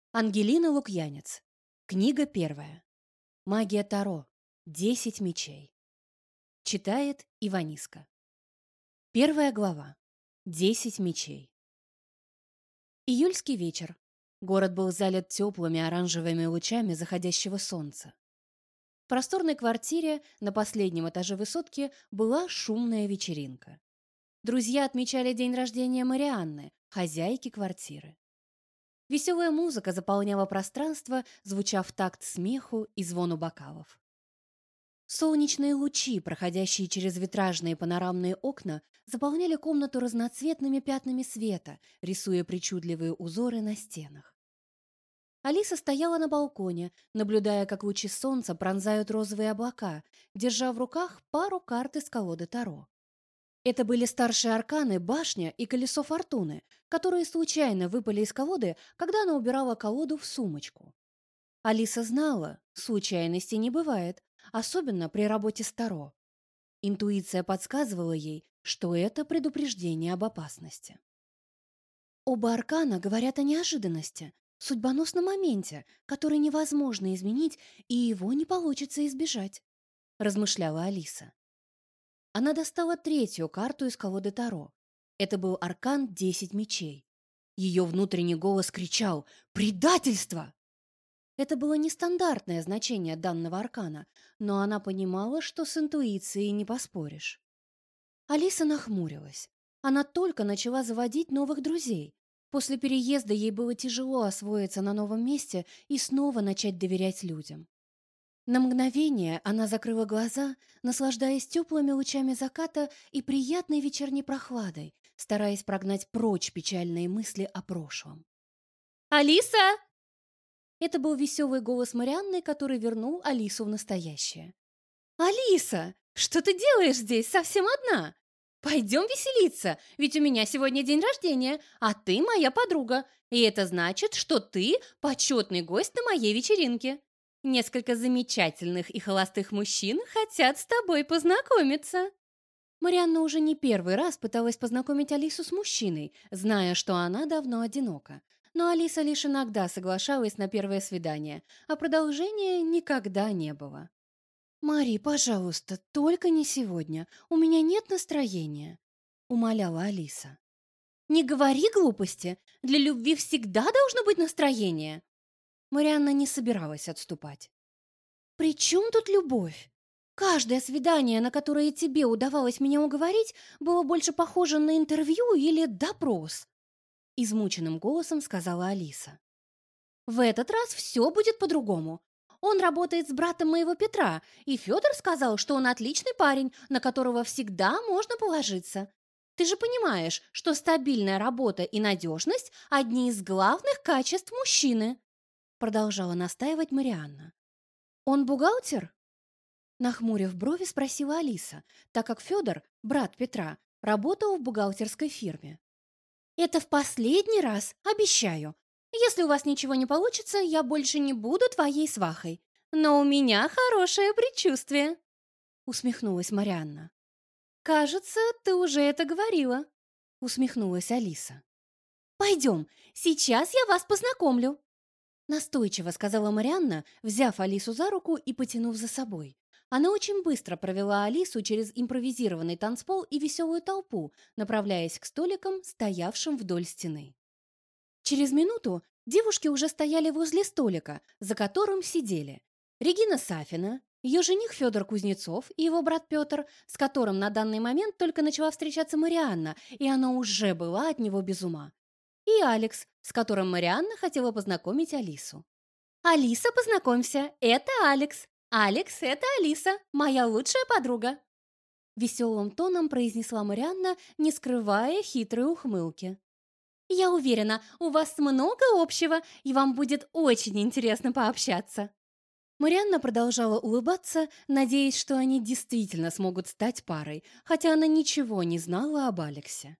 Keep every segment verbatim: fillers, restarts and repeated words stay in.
Ангелина Лукьянец. Книга первая. Магия Таро. Десять мечей. Читает Иваниска. Первая глава. Десять мечей. Июльский вечер. Город был залит теплыми оранжевыми лучами заходящего солнца. В просторной квартире на последнем этаже высотки была шумная вечеринка. Друзья отмечали день рождения Марианны, хозяйки квартиры. Веселая музыка заполняла пространство, звуча в такт смеху и звону бокалов. Солнечные лучи, проходящие через витражные панорамные окна, заполняли комнату разноцветными пятнами света, рисуя причудливые узоры на стенах. Алиса стояла на балконе, наблюдая, как лучи солнца пронзают розовые облака, держа в руках пару карт из колоды Таро. Это были старшие арканы, башня и колесо фортуны, которые случайно выпали из колоды, когда она убирала колоду в сумочку. Алиса знала, случайностей не бывает, особенно при работе с Таро. Интуиция подсказывала ей, что это предупреждение об опасности. Оба аркана говорят о неожиданности, судьбоносном моменте, который невозможно изменить и его не получится избежать, размышляла Алиса. Она достала третью карту из колоды Таро. Это был аркан «Десять мечей». Ее внутренний голос кричал «Предательство!». Это было нестандартное значение данного аркана, но она понимала, что с интуицией не поспоришь. Алиса нахмурилась. Она только начала заводить новых друзей. После переезда ей было тяжело освоиться на новом месте и снова начать доверять людям. На мгновение она закрыла глаза, наслаждаясь теплыми лучами заката и приятной вечерней прохладой, стараясь прогнать прочь печальные мысли о прошлом. «Алиса!» Это был веселый голос Марианны, который вернул Алису в настоящее. «Алиса, что ты делаешь здесь совсем одна? Пойдем веселиться, ведь у меня сегодня день рождения, а ты моя подруга, и это значит, что ты почетный гость на моей вечеринке. Несколько замечательных и холостых мужчин хотят с тобой познакомиться». Марианна уже не первый раз пыталась познакомить Алису с мужчиной, зная, что она давно одинока. Но Алиса лишь иногда соглашалась на первое свидание, а продолжения никогда не было. «Мари, пожалуйста, только не сегодня. У меня нет настроения», — умоляла Алиса. «Не говори глупости. Для любви всегда должно быть настроение». Марианна не собиралась отступать. «При чем тут любовь? Каждое свидание, на которое тебе удавалось меня уговорить, было больше похоже на интервью или допрос», — измученным голосом сказала Алиса. «В этот раз все будет по-другому. Он работает с братом моего Петра, и Федор сказал, что он отличный парень, на которого всегда можно положиться. Ты же понимаешь, что стабильная работа и надежность – одни из главных качеств мужчины», – продолжала настаивать Марианна. «Он бухгалтер?» Нахмурив брови, спросила Алиса, так как Федор, брат Петра, работал в бухгалтерской фирме. «Это в последний раз, обещаю. Если у вас ничего не получится, я больше не буду твоей свахой. Но у меня хорошее предчувствие», — усмехнулась Марианна. «Кажется, ты уже это говорила», — усмехнулась Алиса. «Пойдем, сейчас я вас познакомлю», — настойчиво сказала Марианна, взяв Алису за руку и потянув за собой. Она очень быстро провела Алису через импровизированный танцпол и веселую толпу, направляясь к столикам, стоявшим вдоль стены. Через минуту девушки уже стояли возле столика, за которым сидели Регина Сафина, ее жених Федор Кузнецов и его брат Петр, с которым на данный момент только начала встречаться Марианна, и она уже была от него без ума, и Алекс, с которым Марианна хотела познакомить Алису. «Алиса, познакомься, это Алекс. Алекс, это Алиса, моя лучшая подруга», веселым тоном произнесла Марианна, не скрывая хитрой ухмылки. «Я уверена, у вас много общего, и вам будет очень интересно пообщаться». Марианна продолжала улыбаться, надеясь, что они действительно смогут стать парой, хотя она ничего не знала об Алексе.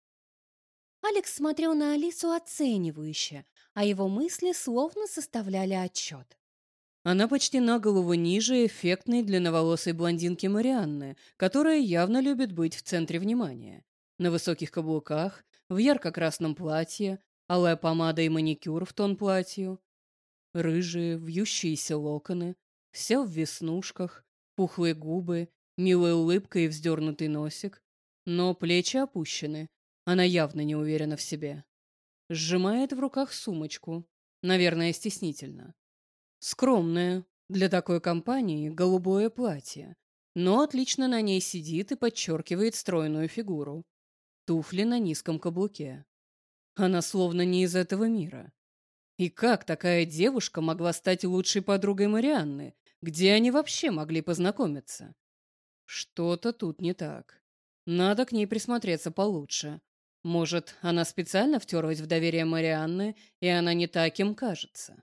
Алекс смотрел на Алису оценивающе, а его мысли словно составляли отчет. Она почти на голову ниже эффектной длинноволосой блондинки Марианны, которая явно любит быть в центре внимания. На высоких каблуках, в ярко-красном платье, алая помада и маникюр в тон платью. Рыжие, вьющиеся локоны, вся в веснушках, пухлые губы, милая улыбка и вздернутый носик. Но плечи опущены, она явно не уверена в себе. Сжимает в руках сумочку, наверное, стеснительно. Скромное, для такой компании голубое платье, но отлично на ней сидит и подчеркивает стройную фигуру. Туфли на низком каблуке. Она словно не из этого мира. И как такая девушка могла стать лучшей подругой Марианны? Где они вообще могли познакомиться? Что-то тут не так. Надо к ней присмотреться получше. Может, она специально втерлась в доверие Марианны, и она не таким кажется.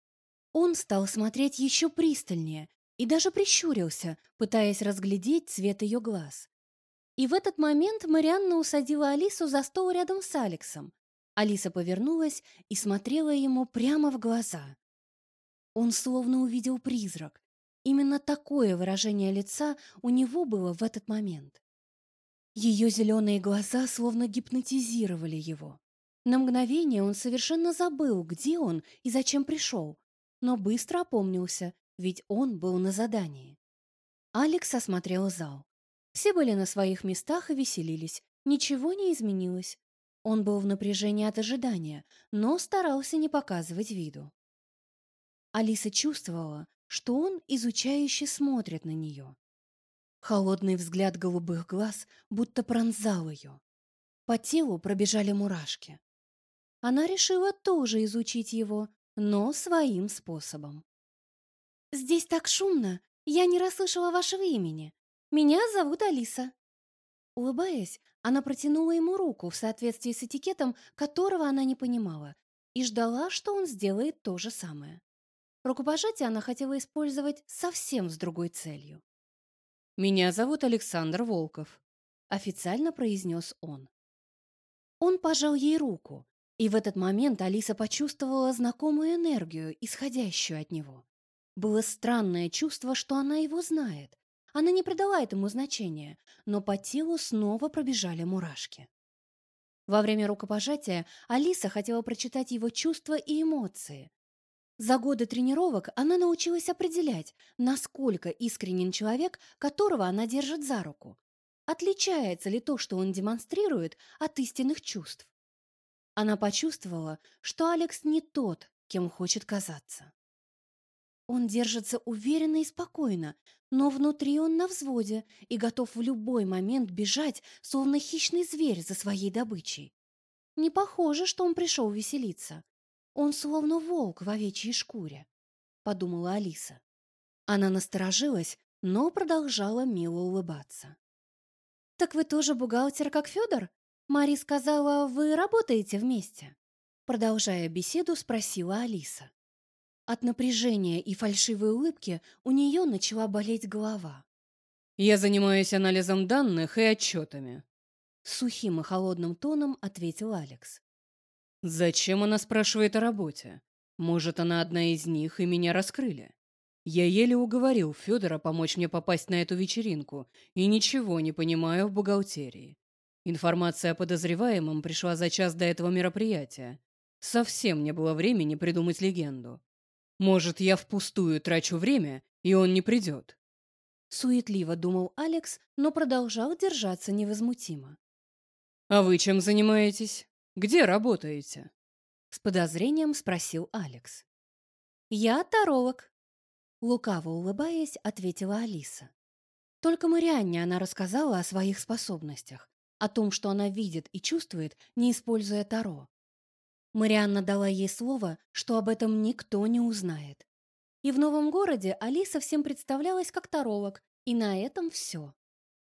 Он стал смотреть еще пристальнее и даже прищурился, пытаясь разглядеть цвет ее глаз. И в этот момент Марианна усадила Алису за стол рядом с Алексом. Алиса повернулась и смотрела ему прямо в глаза. Он словно увидел призрак. Именно такое выражение лица у него было в этот момент. Ее зеленые глаза словно гипнотизировали его. На мгновение он совершенно забыл, где он и зачем пришел, но быстро опомнился, ведь он был на задании. Алекс осмотрел зал. Все были на своих местах и веселились. Ничего не изменилось. Он был в напряжении от ожидания, но старался не показывать виду. Алиса чувствовала, что он изучающе смотрит на нее. Холодный взгляд голубых глаз будто пронзал ее. По телу пробежали мурашки. Она решила тоже изучить его, но своим способом. «Здесь так шумно, я не расслышала вашего имени. Меня зовут Алиса». Улыбаясь, она протянула ему руку в соответствии с этикетом, которого она не понимала, и ждала, что он сделает то же самое. Рукопожатие она хотела использовать совсем с другой целью. «Меня зовут Александр Волков», — официально произнес он. Он пожал ей руку, и в этот момент Алиса почувствовала знакомую энергию, исходящую от него. Было странное чувство, что она его знает. Она не придала этому значения, но по телу снова пробежали мурашки. Во время рукопожатия Алиса хотела прочитать его чувства и эмоции. За годы тренировок она научилась определять, насколько искренен человек, которого она держит за руку. Отличается ли то, что он демонстрирует, от истинных чувств? Она почувствовала, что Алекс не тот, кем хочет казаться. Он держится уверенно и спокойно, но внутри он на взводе и готов в любой момент бежать, словно хищный зверь за своей добычей. Не похоже, что он пришел веселиться. Он словно волк в овечьей шкуре, подумала Алиса. Она насторожилась, но продолжала мило улыбаться. «Так вы тоже бухгалтер, как Федор? Мари сказала, вы работаете вместе?» Продолжая беседу, спросила Алиса. От напряжения и фальшивой улыбки у нее начала болеть голова. «Я занимаюсь анализом данных и отчетами», — сухим и холодным тоном ответил Алекс. «Зачем она спрашивает о работе? Может, она одна из них, и меня раскрыли? Я еле уговорил Федора помочь мне попасть на эту вечеринку и ничего не понимаю в бухгалтерии. Информация о подозреваемом пришла за час до этого мероприятия. Совсем не было времени придумать легенду. Может, я впустую трачу время, и он не придет?» Суетливо думал Алекс, но продолжал держаться невозмутимо. «А вы чем занимаетесь? Где работаете?» С подозрением спросил Алекс. «Я таролог», — лукаво улыбаясь, ответила Алиса. Только Марианне она рассказала о своих способностях, о том, что она видит и чувствует, не используя таро. Марианна дала ей слово, что об этом никто не узнает. И в новом городе Алиса всем представлялась как таролог, и на этом все.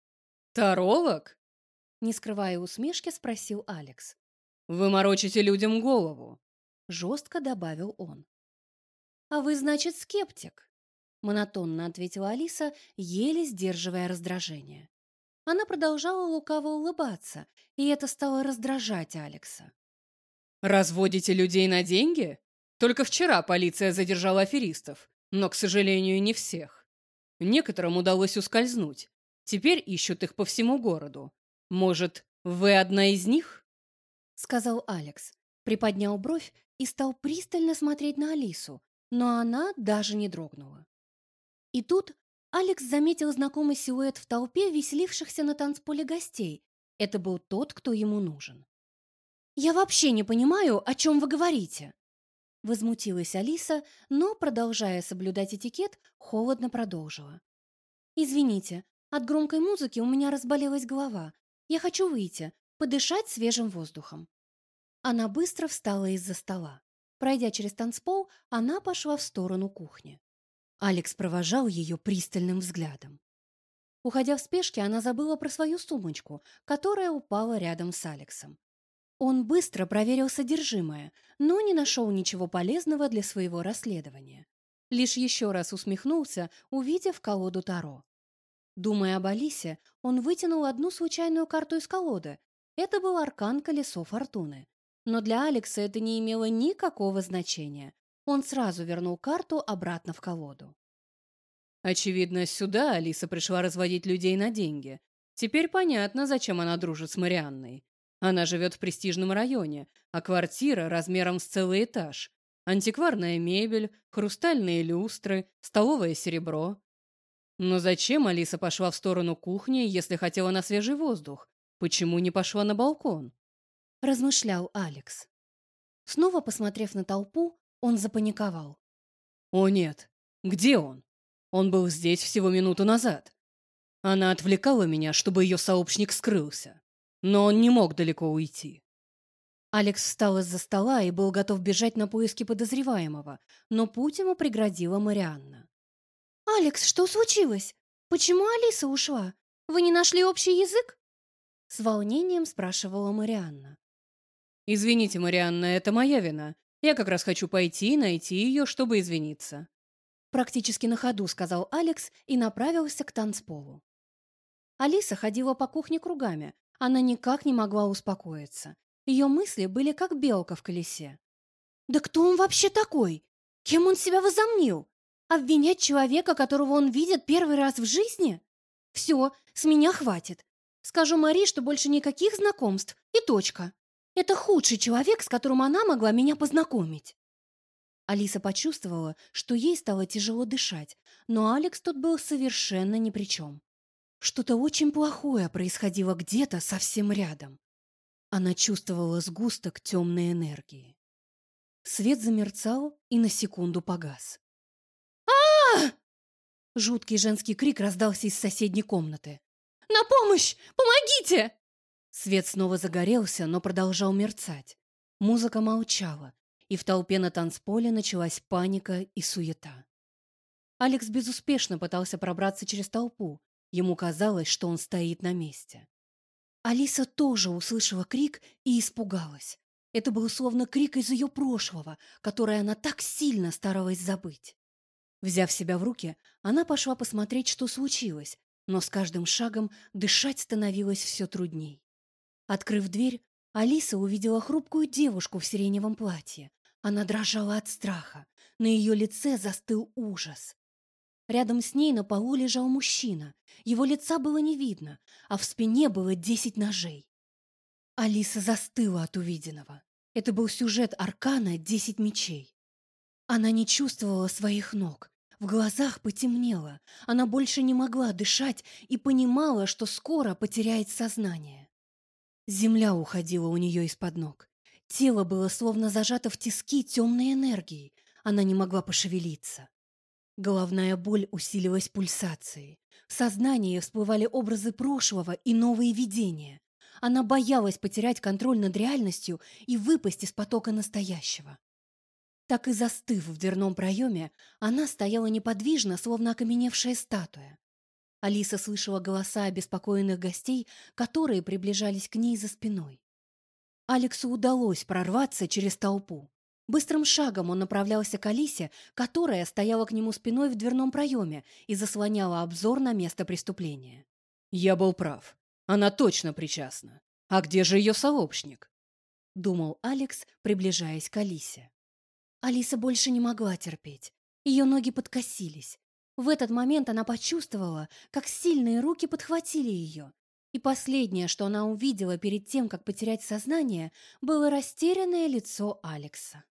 «Таролог?» — не скрывая усмешки, спросил Алекс. «Вы морочите людям голову», — жестко добавил он. «А вы, значит, скептик?» — монотонно ответила Алиса, еле сдерживая раздражение. Она продолжала лукаво улыбаться, и это стало раздражать Алекса. «Разводите людей на деньги? Только вчера полиция задержала аферистов, но, к сожалению, не всех. Некоторым удалось ускользнуть. Теперь ищут их по всему городу. Может, вы одна из них?» — сказал Алекс, приподнял бровь и стал пристально смотреть на Алису, но она даже не дрогнула. И тут Алекс заметил знакомый силуэт в толпе веселившихся на танцполе гостей. Это был тот, кто ему нужен. «Я вообще не понимаю, о чем вы говорите!» Возмутилась Алиса, но, продолжая соблюдать этикет, холодно продолжила. «Извините, от громкой музыки у меня разболелась голова. Я хочу выйти, подышать свежим воздухом». Она быстро встала из-за стола. Пройдя через танцпол, она пошла в сторону кухни. Алекс провожал ее пристальным взглядом. Уходя в спешке, она забыла про свою сумочку, которая упала рядом с Алексом. Он быстро проверил содержимое, но не нашел ничего полезного для своего расследования. Лишь еще раз усмехнулся, увидев колоду Таро. Думая об Алисе, он вытянул одну случайную карту из колоды. Это был аркан «Колесо фортуны». Но для Алекса это не имело никакого значения. Он сразу вернул карту обратно в колоду. Очевидно, сюда Алиса пришла разводить людей на деньги. Теперь понятно, зачем она дружит с Марианной. Она живет в престижном районе, а квартира размером с целый этаж. Антикварная мебель, хрустальные люстры, столовое серебро. Но зачем Алиса пошла в сторону кухни, если хотела на свежий воздух? Почему не пошла на балкон? Размышлял Алекс. Снова посмотрев на толпу, он запаниковал. О нет, где он? Он был здесь всего минуту назад. Она отвлекала меня, чтобы ее сообщник скрылся. Но он не мог далеко уйти. Алекс встал из-за стола и был готов бежать на поиски подозреваемого, но путь ему преградила Марианна. «Алекс, что случилось? Почему Алиса ушла? Вы не нашли общий язык?» С волнением спрашивала Марианна. «Извините, Марианна, это моя вина. Я как раз хочу пойти и найти ее, чтобы извиниться». Практически на ходу сказал Алекс и направился к танцполу. Алиса ходила по кухне кругами. Она никак не могла успокоиться. Ее мысли были как белка в колесе. «Да кто он вообще такой? Кем он себя возомнил? Обвинять человека, которого он видит первый раз в жизни? Все, с меня хватит. Скажу Мари, что больше никаких знакомств, и точка. Это худший человек, с которым она могла меня познакомить». Алиса почувствовала, что ей стало тяжело дышать, но Алекс тут был совершенно ни при чем. Что-то очень плохое происходило где-то совсем рядом. Она чувствовала сгусток темной энергии. Свет замерцал и на секунду погас. а Жуткий женский крик раздался из соседней комнаты. «На помощь! Помогите!» Свет снова загорелся, но продолжал мерцать. Музыка молчала, и в толпе на танцполе началась паника и суета. Алекс безуспешно пытался пробраться через толпу. Ему казалось, что он стоит на месте. Алиса тоже услышала крик и испугалась. Это был словно крик из ее прошлого, который она так сильно старалась забыть. Взяв себя в руки, она пошла посмотреть, что случилось, но с каждым шагом дышать становилось все трудней. Открыв дверь, Алиса увидела хрупкую девушку в сиреневом платье. Она дрожала от страха. На ее лице застыл ужас. Рядом с ней на полу лежал мужчина. Его лица было не видно, а в спине было десять ножей. Алиса застыла от увиденного. Это был сюжет аркана «Десять мечей». Она не чувствовала своих ног. В глазах потемнело. Она больше не могла дышать и понимала, что скоро потеряет сознание. Земля уходила у нее из-под ног. Тело было словно зажато в тиски темной энергией. Она не могла пошевелиться. Головная боль усилилась пульсацией. В сознании всплывали образы прошлого и новые видения. Она боялась потерять контроль над реальностью и выпасть из потока настоящего. Так и застыв в дверном проеме, она стояла неподвижно, словно окаменевшая статуя. Алиса слышала голоса обеспокоенных гостей, которые приближались к ней за спиной. Алексу удалось прорваться через толпу. Быстрым шагом он направлялся к Алисе, которая стояла к нему спиной в дверном проеме и заслоняла обзор на место преступления. «Я был прав. Она точно причастна. А где же ее сообщник?» — думал Алекс, приближаясь к Алисе. Алиса больше не могла терпеть. Ее ноги подкосились. В этот момент она почувствовала, как сильные руки подхватили ее. И последнее, что она увидела перед тем, как потерять сознание, было растерянное лицо Алекса.